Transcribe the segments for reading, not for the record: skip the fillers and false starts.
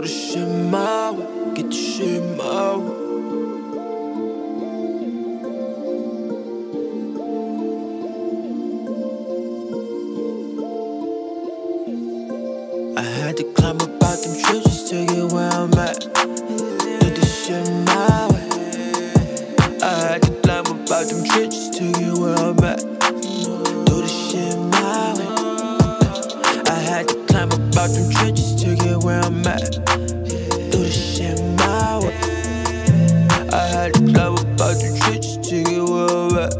the shit my way, get the shit my way. I had to climb up out them trenches to get where I'm at. Do this shit my way. I had to climb up out them trenches to get where I'm at. Do this shit my way. I had to climb up out them trenches to get where I'm at. Do this shit my way. I had to climb up out them trenches to get where I'm at.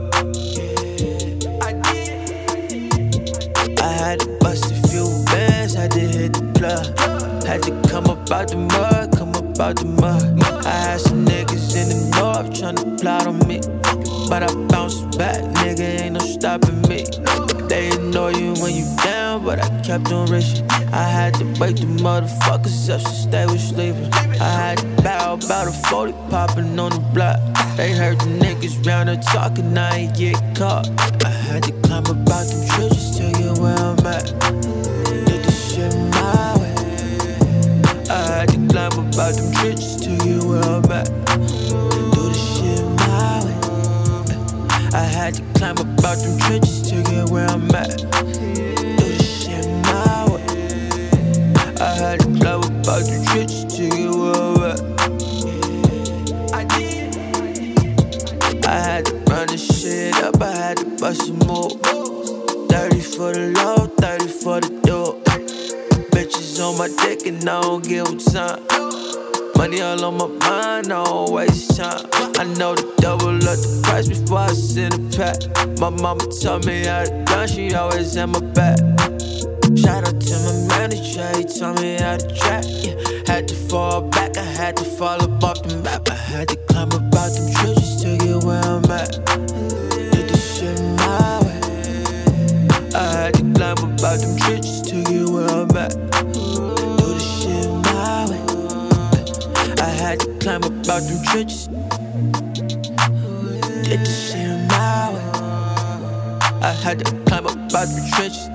I had to bust a few bands, had to hit the plug. Had to come up out the mud, come up out the mud. I had some niggas in the north tryna plot on me, but I bounced back, nigga, ain't no stopping me. They ignore you when you down, but I kept on reaching. I had to wake the motherfuckers up since they was sleeping. I had to bow about a 40 popping on the block. They heard the niggas round there talking, I ain't get caught. I had to climb up out them trenches to get where I'm at. Did this shit my way. I had to climb up out them trenches to get where I'm at. Do this shit my way. I had to climb up out them trenches to get where I'm at. Do this shit my way. I had to climb up out them trenches to get where I'm at. I had to run this shit up, I had to bust some moves. 30 for the low, 30 for the dope. Bitches on my dick and I don't give a time. Money all on my mind, I don't waste time. I know the double up the price before I send a pack. My mama taught me how to gun, she always had my back. Shout out to my manager, he taught me how to track. Yeah. Had to fall back, I had to fall up off the map. I had to climb up out them trenches to get where I'm at. Did this shit my way. I had to climb up out them trenches to get where I'm at. Do this shit my way. I had to climb up out them trenches. Did this shit my way. I had to climb up out them trenches.